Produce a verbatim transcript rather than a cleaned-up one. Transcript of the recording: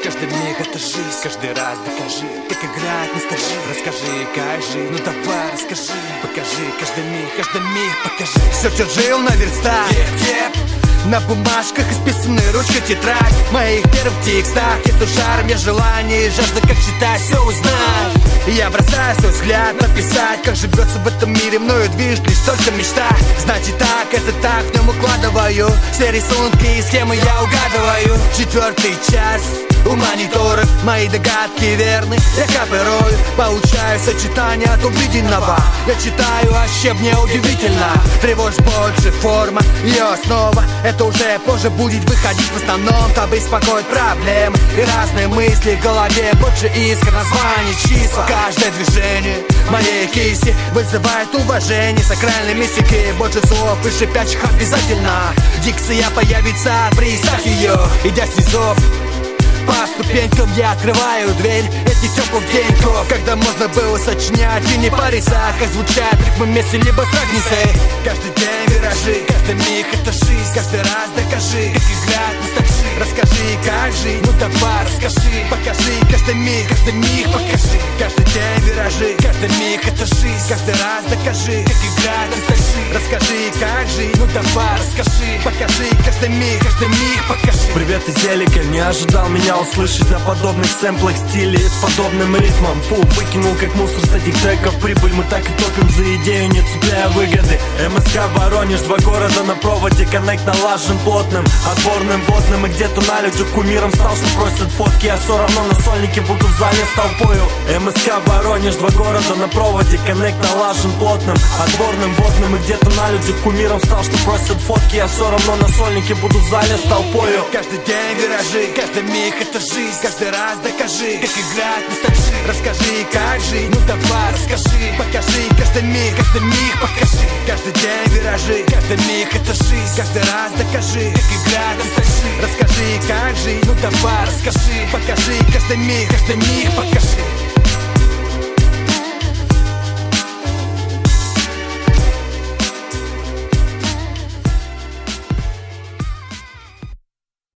каждый миг это жизнь. Каждый раз докажи, как играть не скажи. Расскажи, как жить, ну давай расскажи. Покажи каждый миг, каждый миг покажи. Все, что жил на верстах, yeah, yeah. На бумажках исписаны ручкой тетрадь. В моих первых текстах есть жар, мне желание и жажда, как читать, все узнать. И я бросаю свой взгляд написать, как живется в этом мире, мною движет лишь только мечта. Значит так, это так, в нем укладываю все рисунки и схемы я угадываю. Четвертый час у мониторов, мои догадки верны. Я копирую, получаю сочетание от увиденного. Я читаю, а щебне удивительно. Тревожь больше форма, ее основа. Это уже позже будет выходить. В основном там беспокоит проблемы и разные мысли в голове. Больше искр, названий, числа. Каждое движение моей кисти вызывает уважение. Сакральной мистики больше слов и шипячих обязательно. Дикция появится, представь ее, идя с низов. По ступенькам я открываю дверь этих теплых деньков, когда можно было сочинять и не париться, как звучат ритмы вместе, либо с разницей. Каждый день виражи, каждый миг это жизнь. Каждый раз докажи, как играть ностальжи. Расскажи, как жить, ну давай расскажи. Покажи каждый миг, каждый миг покажи. Каждый день виражи, каждый миг это жизнь. Каждый раз докажи, как играть ностальжи. Расскажи, как жить, ну давай расскажи. Покажи каждый миг, каждый миг покажи. Привет из Елика, не ожидал меня услышать на подобных сэмплах стиле с подобным ритмом. Фу, выкинул как мусор с этих треков прибыль. Мы так и топим за идею, не цепляя выгоды. МСК Воронеж, два города на проводе. Коннект налажен плотным, отборным, водным. И где-то на людях кумиром стал, что просят фотки. Я все равно на сольнике буду в зале с толпою. МСК Воронеж, два города на проводе. Коннект налажен плотным, отборным, водным. И где-то на людях кумиром стал, что просят фотки. Я все равно на сольнике буду в зале с толпою. Каждый день виражи, каждый миг это жизнь. Каждый раз докажи, как играть ностальжи. Расскажи, как жить, ну давай расскажи. Покажи каждый миг, каждый миг покажи. Каждый день виражи, каждый миг это жизнь. Каждый раз докажи, как играть ностальжи. Расскажи, как жить, ну давай расскажи. Покажи каждый миг, каждый миг покажи.